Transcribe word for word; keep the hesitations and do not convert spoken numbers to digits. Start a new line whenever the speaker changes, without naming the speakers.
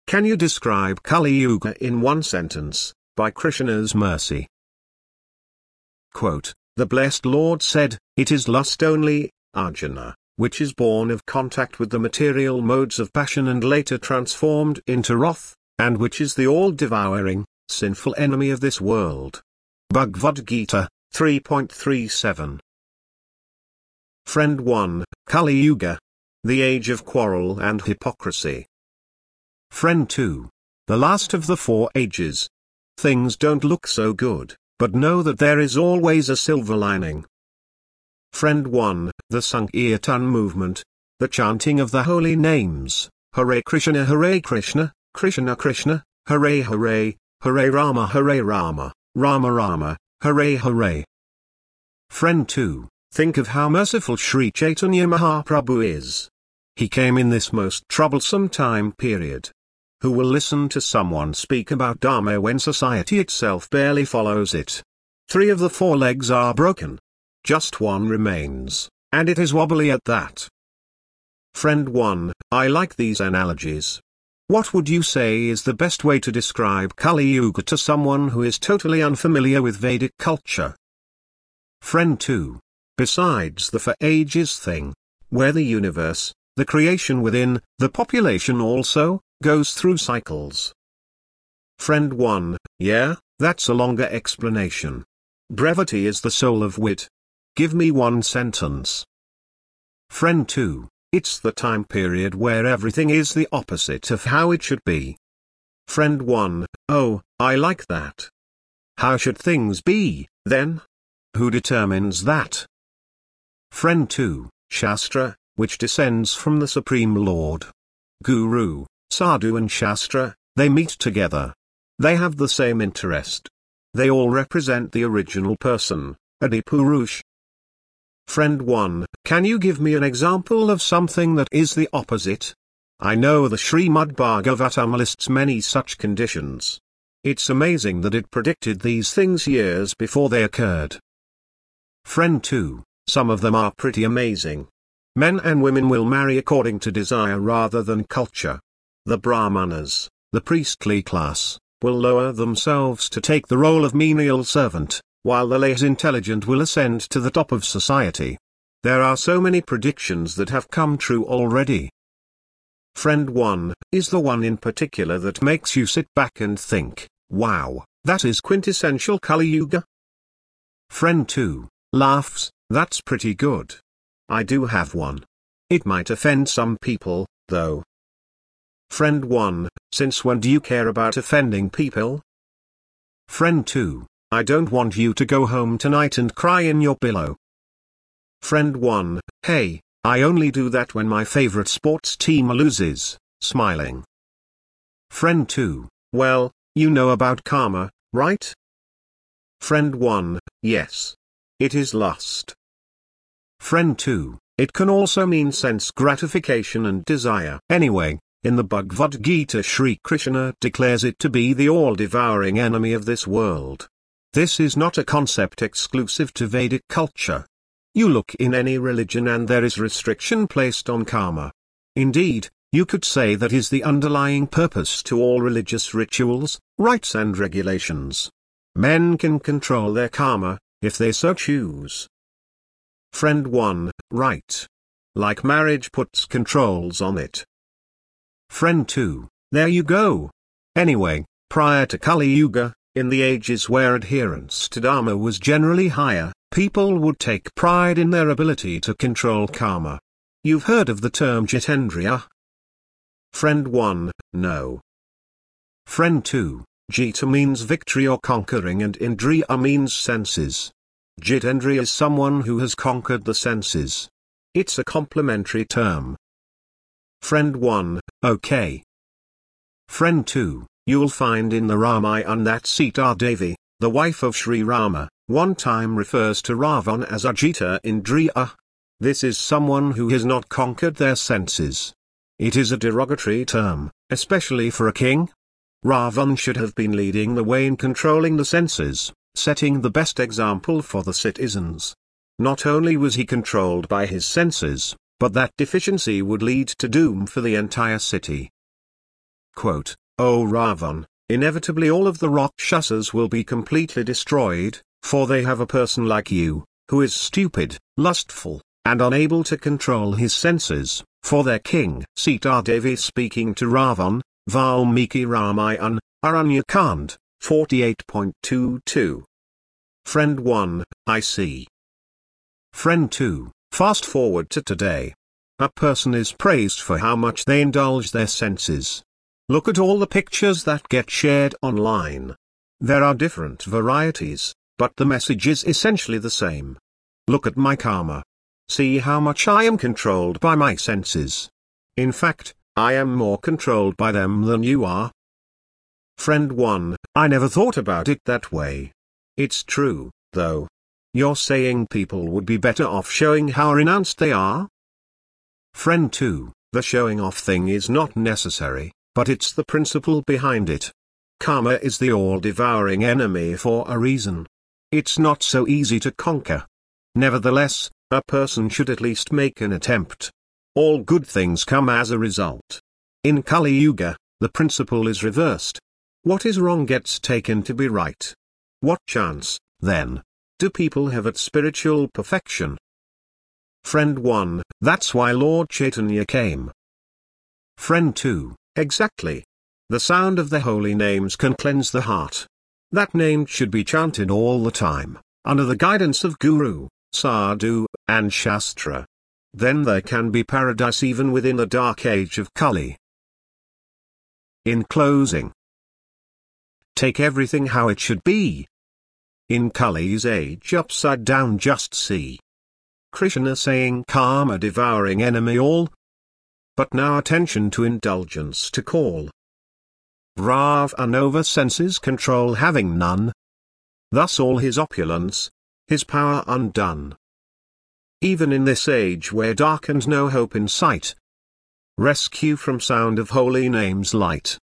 Can you describe Kali Yuga in one sentence, by Krishna's mercy? Quote, the blessed Lord said, it is lust only, Arjuna, which is born of contact with the material modes of passion and later transformed into wrath, and which is the all-devouring, sinful enemy of this world. Bhagavad Gita, three point three seven. Friend one, Kali Yuga. The age of quarrel and hypocrisy. Friend two. The last of the four ages. Things don't look so good, but know that there is always a silver lining. Friend one. The Sankirtan movement. The chanting of the holy names, Hare Krishna Hare Krishna, Krishna Krishna, Hare Hare, Hare Rama Hare Rama, Rama Rama, Hare Hare. Friend two. Think of how merciful Sri Chaitanya Mahaprabhu is. He came in this most troublesome time period. Who will listen to someone speak about Dharma when society itself barely follows it? Three of the four legs are broken. Just one remains, and it is wobbly at that. Friend one, I like these analogies. What would you say is the best way to describe Kali Yuga to someone who is totally unfamiliar with Vedic culture? Friend two. Besides the for ages thing, where the universe, the creation within, the population also, goes through cycles. Friend one, yeah, that's a longer explanation. Brevity is the soul of wit. Give me one sentence. Friend two, it's the time period where everything is the opposite of how it should be. Friend one, oh, I like that. How should things be, then? Who determines that? Friend two, Shastra, which descends from the Supreme Lord. Guru, Sadhu and Shastra, they meet together. They have the same interest. They all represent the original person, Adipurush. Friend one, can you give me an example of something that is the opposite? I know the Srimad Bhagavatam lists many such conditions. It's amazing that it predicted these things years before they occurred. Friend two, some of them are pretty amazing. Men and women will marry according to desire rather than culture. The Brahmanas, the priestly class, will lower themselves to take the role of menial servant, while the less intelligent will ascend to the top of society. There are so many predictions that have come true already. Friend one, is the one in particular that makes you sit back and think, wow, that is quintessential Kali Yuga? Friend two, laughs, that's pretty good. I do have one. It might offend some people, though. Friend one, since when do you care about offending people? Friend two, I don't want you to go home tonight and cry in your pillow. Friend one, hey, I only do that when my favorite sports team loses, smiling. Friend two, well, you know about karma, right? Friend one, yes. It is lust. Friend two, it can also mean sense gratification and desire. Anyway, in the Bhagavad Gita Sri Krishna declares it to be the all-devouring enemy of this world. This is not a concept exclusive to Vedic culture. You look in any religion and there is restriction placed on karma. Indeed, you could say that is the underlying purpose to all religious rituals, rites and regulations. Men can control their karma, if they so choose. Friend one, right. Like marriage puts controls on it. Friend two, there you go. Anyway, prior to Kali Yuga, in the ages where adherence to Dharma was generally higher, people would take pride in their ability to control karma. You've heard of the term Jitendriya? Friend one, no. Friend two, Jita means victory or conquering and Indriya means senses. Jitendriya is someone who has conquered the senses. It's a complementary term. Friend one, okay. Friend two, you'll find in the Ramayana that Sita Devi, the wife of Sri Rama, one time refers to Ravan as Ajita Indriya. This is someone who has not conquered their senses. It is a derogatory term, especially for a king. Ravan should have been leading the way in controlling the senses, setting the best example for the citizens. Not only was he controlled by his senses, but that deficiency would lead to doom for the entire city. Quote, O Ravan, inevitably all of the Rakshasas will be completely destroyed, for they have a person like you, who is stupid, lustful, and unable to control his senses, for their king. Sita Devi speaking to Ravan, Valmiki Ramayana, Aranyakand, forty-eight point two two. Friend one, I see. Friend two, fast forward to today. A person is praised for how much they indulge their senses. Look at all the pictures that get shared online. There are different varieties, but the message is essentially the same. Look at my karma. See how much I am controlled by my senses. In fact, I am more controlled by them than you are. Friend one, I never thought about it that way. It's true, though. You're saying people would be better off showing how renounced they are? Friend two, the showing off thing is not necessary, but it's the principle behind it. Karma is the all-devouring enemy for a reason. It's not so easy to conquer. Nevertheless, a person should at least make an attempt. All good things come as a result. In Kali Yuga, the principle is reversed. What is wrong gets taken to be right. What chance, then, do people have at spiritual perfection? Friend one, that's why Lord Chaitanya came. Friend two, exactly. The sound of the holy names can cleanse the heart. That name should be chanted all the time, under the guidance of Guru, Sadhu, and Shastra. Then there can be paradise even within the dark age of Kali. In closing, take everything how it should be. In Kali's age upside down, just see Krishna saying karma devouring enemy all. But now attention to indulgence to call. Ravan over senses control having none. Thus all his opulence, his power undone. Even in this age where dark and no hope in sight, rescue from sound of holy names light.